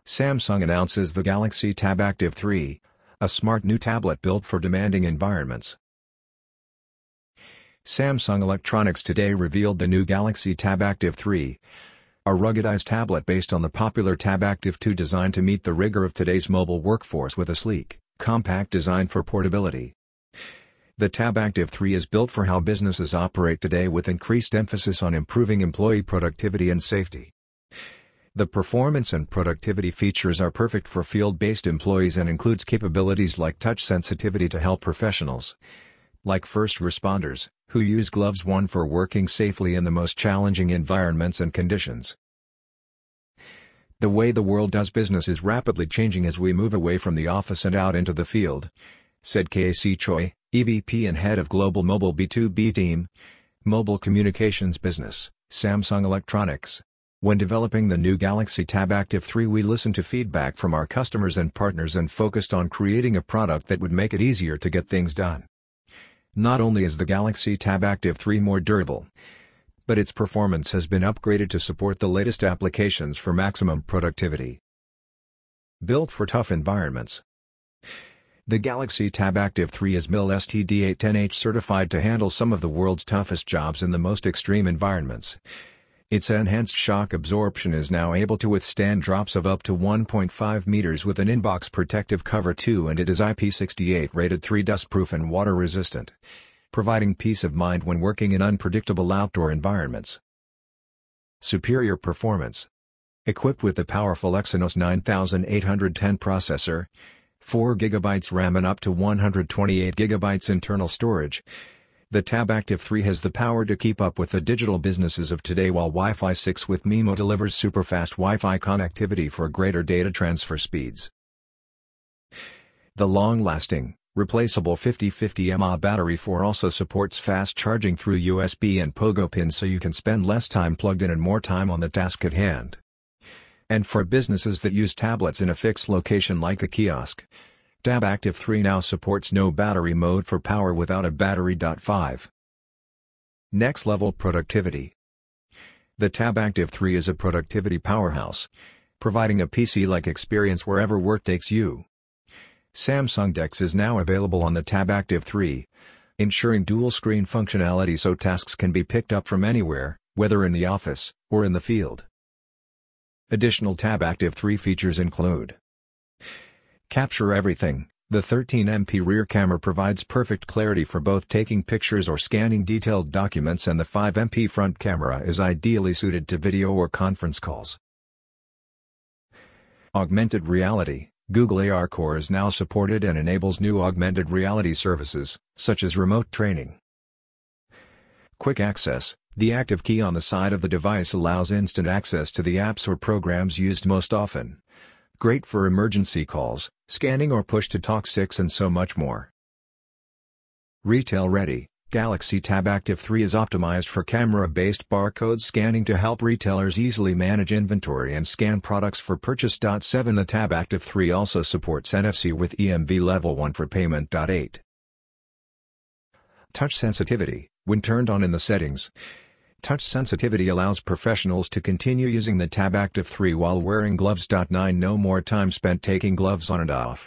Samsung announces the Galaxy Tab Active 3, a smart new tablet built for demanding environments. Samsung Electronics today revealed the new Galaxy Tab Active 3, a ruggedized tablet based on the popular Tab Active 2 designed to meet the rigor of today's mobile workforce with a sleek, compact design for portability. The Tab Active 3 is built for how businesses operate today with increased emphasis on improving employee productivity and safety. The performance and productivity features are perfect for field-based employees and includes capabilities like touch sensitivity to help professionals, like first responders, who use Gloves 1 for working safely in the most challenging environments and conditions. The way the world does business is rapidly changing as we move away from the office and out into the field, said K.C. Choi, EVP and head of Global Mobile B2B Team, Mobile Communications Business, Samsung Electronics. When developing the new Galaxy Tab Active 3, we listened to feedback from our customers and partners and focused on creating a product that would make it easier to get things done. Not only is the Galaxy Tab Active 3 more durable, but its performance has been upgraded to support the latest applications for maximum productivity. Built for tough environments. The Galaxy Tab Active 3 is MIL STD810H certified to handle some of the world's toughest jobs in the most extreme environments. Its enhanced shock absorption is now able to withstand drops of up to 1.5 meters with an inbox protective cover too, and it is IP68 rated 3 dustproof and water resistant, providing peace of mind when working in unpredictable outdoor environments. Superior performance. Equipped with the powerful Exynos 9810 processor, 4 GB RAM and up to 128 GB internal storage, the Tab Active 3 has the power to keep up with the digital businesses of today, while Wi-Fi 6 with MIMO delivers superfast Wi-Fi connectivity for greater data transfer speeds. The long-lasting, replaceable 5050 mAh battery 4 also supports fast charging through USB and Pogo pins, so you can spend less time plugged in and more time on the task at hand. And for businesses that use tablets in a fixed location like a kiosk, Tab Active 3 now supports no battery mode for power without a battery. 5. Next level productivity. The Tab Active 3 is a productivity powerhouse, providing a PC-like experience wherever work takes you. Samsung DeX is now available on the Tab Active 3, ensuring dual screen functionality so tasks can be picked up from anywhere, whether in the office or in the field. Additional Tab Active 3 features include: Capture Everything. The 13MP rear camera provides perfect clarity for both taking pictures or scanning detailed documents, and the 5MP front camera is ideally suited to video or conference calls. Augmented reality. Google AR Core is now supported and enables new augmented reality services, such as remote training. Quick access. The active key on the side of the device allows instant access to the apps or programs used most often. Great for emergency calls, scanning or push-to-talk 6 and so much more. Retail ready. Galaxy Tab Active 3 is optimized for camera-based barcode scanning to help retailers easily manage inventory and scan products for purchase. 7. The Tab Active 3 also supports NFC with EMV Level 1 for payment. 8. Touch sensitivity. When turned on in the settings, touch sensitivity allows professionals to continue using the Tab Active 3 while wearing gloves. 9. No more time spent taking gloves on and off.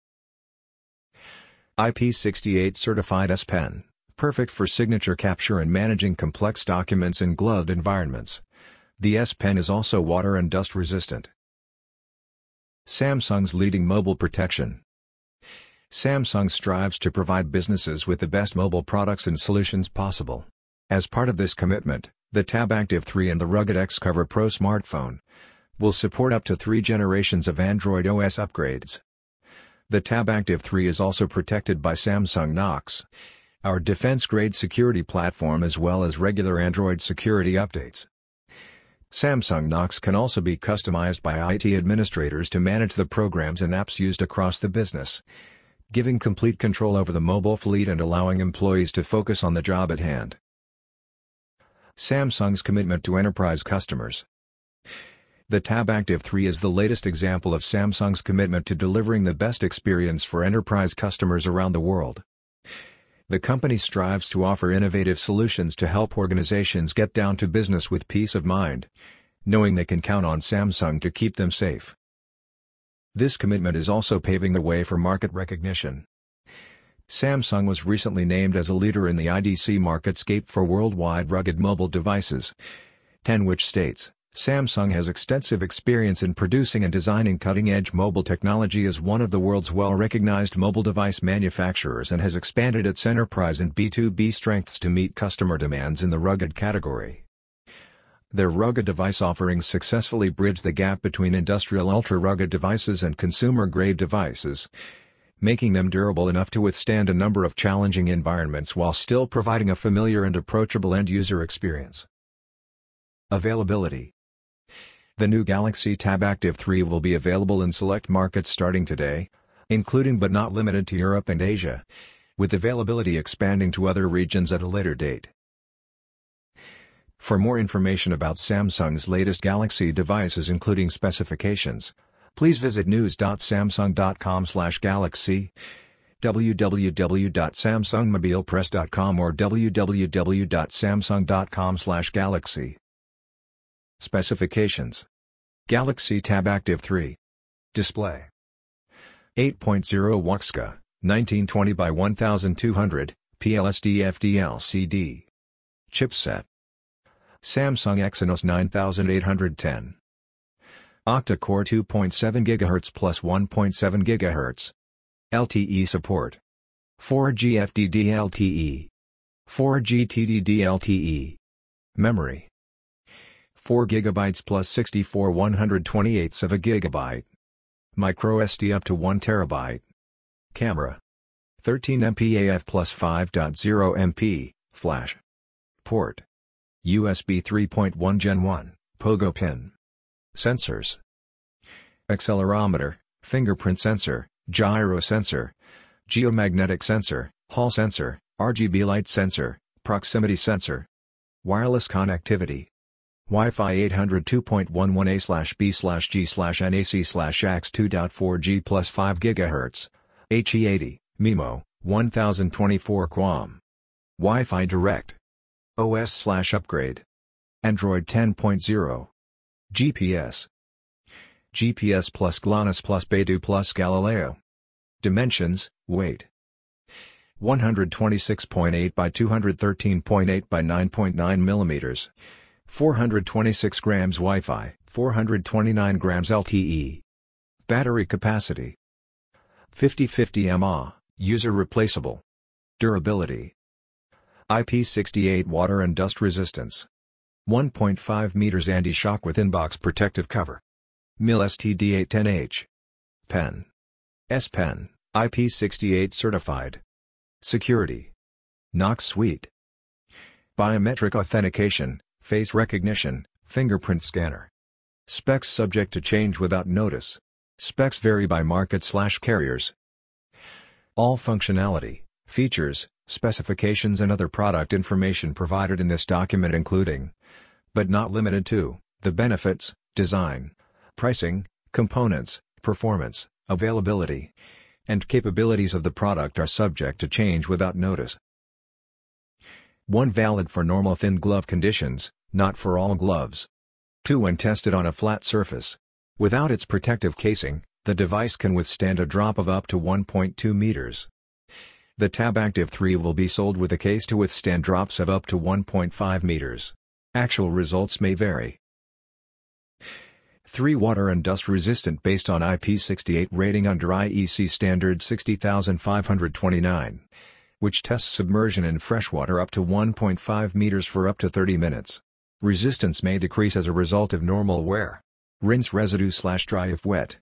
IP68 certified S Pen, perfect for signature capture and managing complex documents in gloved environments. The S Pen is also water and dust resistant. Samsung's leading mobile protection. Samsung strives to provide businesses with the best mobile products and solutions possible. As part of this commitment, the Tab Active 3 and the rugged Xcover Pro smartphone will support up to 3 generations of Android OS upgrades. The Tab Active 3 is also protected by Samsung Knox, our defense-grade security platform, as well as regular Android security updates. Samsung Knox can also be customized by IT administrators to manage the programs and apps used across the business, giving complete control over the mobile fleet and allowing employees to focus on the job at hand. Samsung's commitment to enterprise customers. The Tab Active 3 is the latest example of Samsung's commitment to delivering the best experience for enterprise customers around the world. The company strives to offer innovative solutions to help organizations get down to business with peace of mind, knowing they can count on Samsung to keep them safe. This commitment is also paving the way for market recognition. Samsung was recently named as a leader in the IDC MarketScape for worldwide rugged mobile devices, 10, which states, Samsung has extensive experience in producing and designing cutting-edge mobile technology as one of the world's well-recognized mobile device manufacturers and has expanded its enterprise and B2B strengths to meet customer demands in the rugged category. Their rugged device offerings successfully bridge the gap between industrial ultra-rugged devices and consumer-grade devices, making them durable enough to withstand a number of challenging environments while still providing a familiar and approachable end-user experience. Availability. The new Galaxy Tab Active 3 will be available in select markets starting today, including but not limited to Europe and Asia, with availability expanding to other regions at a later date. For more information about Samsung's latest Galaxy devices including specifications, please visit news.samsung.com/galaxy, www.samsungmobilepress.com or www.samsung.com/galaxy. Specifications. Galaxy Tab Active 3. Display. 8.0 Wuxka, 1920 by 1200, PLSD-FD LCD. Chipset. Samsung Exynos 9810. Octa-core 2.7 GHz plus 1.7 GHz. LTE support. 4G FDD LTE. 4G TDD LTE. Memory. 4 GB plus 64 128ths of a GB. MicroSD up to 1 TB. Camera. 13 MP AF plus 5.0 MP, flash. Port. USB 3.1 Gen 1, Pogo pin. Sensors. Accelerometer, fingerprint sensor, gyro sensor, geomagnetic sensor, Hall sensor, RGB light sensor, proximity sensor. Wireless connectivity. Wi-Fi 802 2.11a/b/g/nac/ax 2.4G plus 5 GHz, HE80, MIMO, 1024 QAM. Wi-Fi Direct. OS/upgrade. Android 10.0. GPS. GPS plus GLONASS plus Beidou plus Galileo. Dimensions, weight. 126.8 by 213.8 by 9.9 mm. 426 grams Wi-Fi, 429 grams LTE. Battery capacity. 50-50 mAh, user replaceable. Durability. IP68 water and dust resistance. 1.5 meters anti-shock with in-box protective cover. MIL STD810H. Pen. S Pen, IP68 certified. Security. Knox Suite. Biometric authentication, face recognition, fingerprint scanner. Specs subject to change without notice. Specs vary by market/carriers. All functionality, features, specifications and other product information provided in this document including, but not limited to, the benefits, design, pricing, components, performance, availability, and capabilities of the product are subject to change without notice. 1. Valid for normal thin glove conditions, not for all gloves. 2. When tested on a flat surface. Without its protective casing, the device can withstand a drop of up to 1.2 meters. The Tab Active 3 will be sold with a case to withstand drops of up to 1.5 meters. Actual results may vary. 3. Water and dust resistant based on IP68 rating under IEC standard 60529, which tests submersion in freshwater up to 1.5 meters for up to 30 minutes. Resistance may decrease as a result of normal wear. Rinse residue/dry if wet.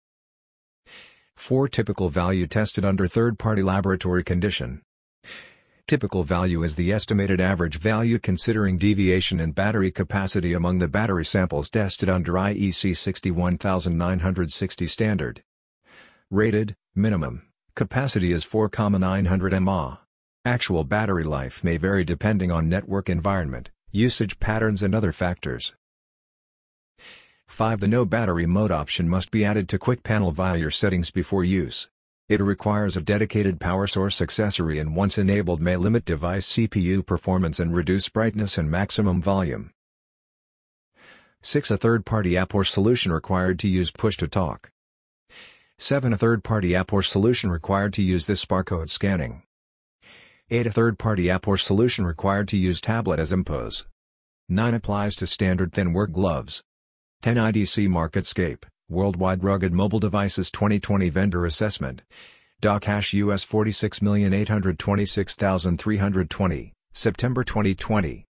4. Typical value tested under third-party laboratory condition. Typical value is the estimated average value considering deviation in battery capacity among the battery samples tested under IEC 61960 standard. Rated, minimum, capacity is 4,900 mAh. Actual battery life may vary depending on network environment, usage patterns and other factors. 5. The no battery mode option must be added to Quick Panel via your settings before use. It requires a dedicated power source accessory and once enabled may limit device CPU performance and reduce brightness and maximum volume. 6. A third-party app or solution required to use push-to-talk. 7. A third-party app or solution required to use this barcode scanning. 8. A third-party app or solution required to use tablet as IMPOS. 9. Applies to standard thin work gloves. 10. IDC MarketScape, Worldwide Rugged Mobile Devices 2020 Vendor Assessment. DACH US 46,826,320, September 2020.